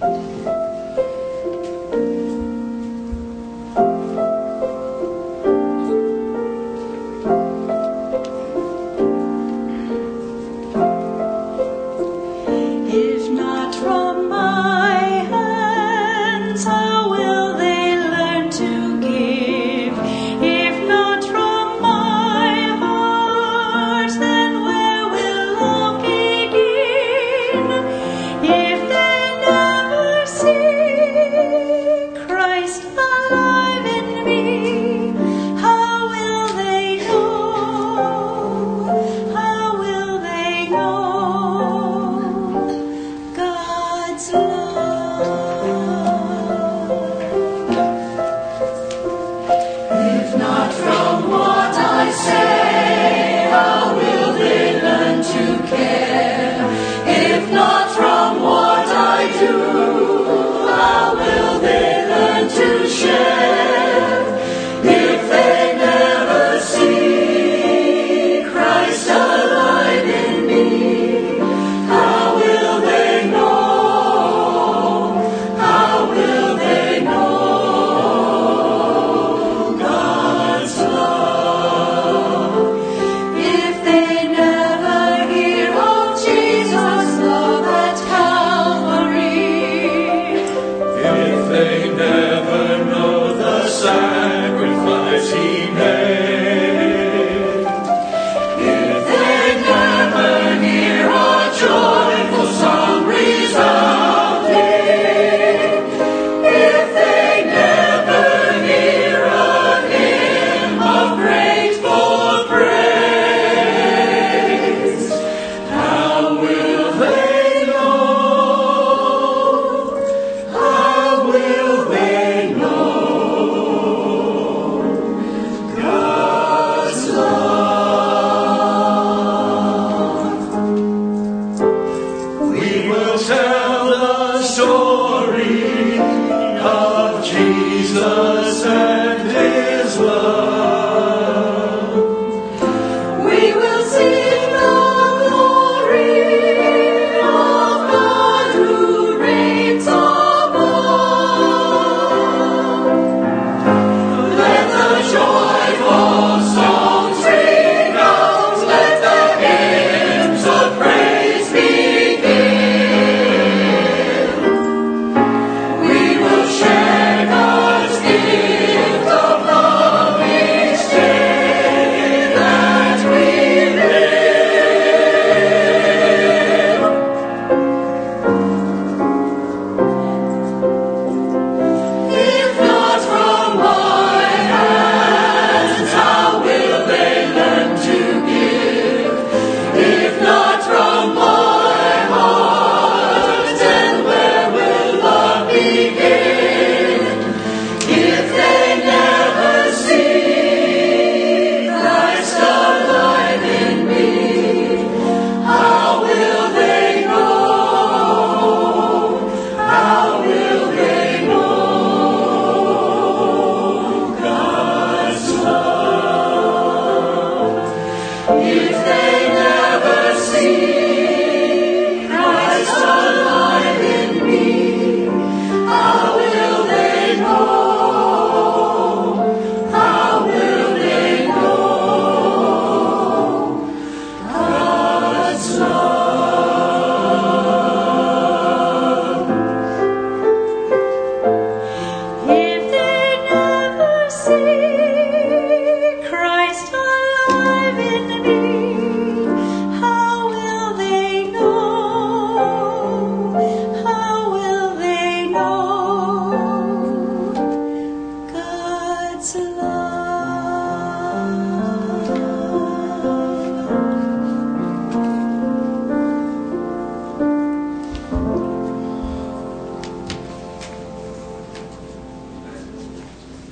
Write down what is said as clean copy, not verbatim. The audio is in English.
If not from my hands, how will they learn to give? If not from my heart, then where will love begin? If they never see Christ alive in me, how will they know? How will they know God's love? If not from what I say, how will they learn to care? If not from what I do,